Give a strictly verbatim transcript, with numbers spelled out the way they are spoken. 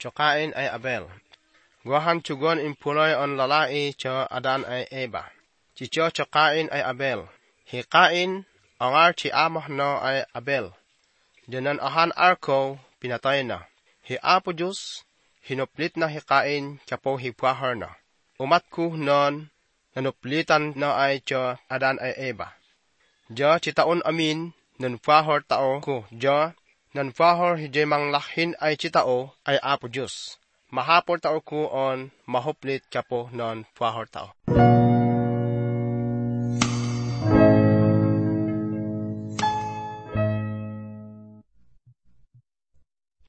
jo Cain ay Abel. Guahan tugon impuloy on lalai jo Adan ay Eva. Jijo jo Cain ay Abel. Hi Cain angar ti amah no ay Abel. Dinan ahan arko pinatay na. Hi Apo Diyos hinuplit na hi Cain kapo hi puahar na. Umatku non nanuplitan na ay jo Adan ay Eva. Jo chitaon amin nun puahar tao ko jo nan puahar hijay manglahin ay chitao ay Apo Diyos. Mahapor tao ko on mahuplit kapo non puahar tao.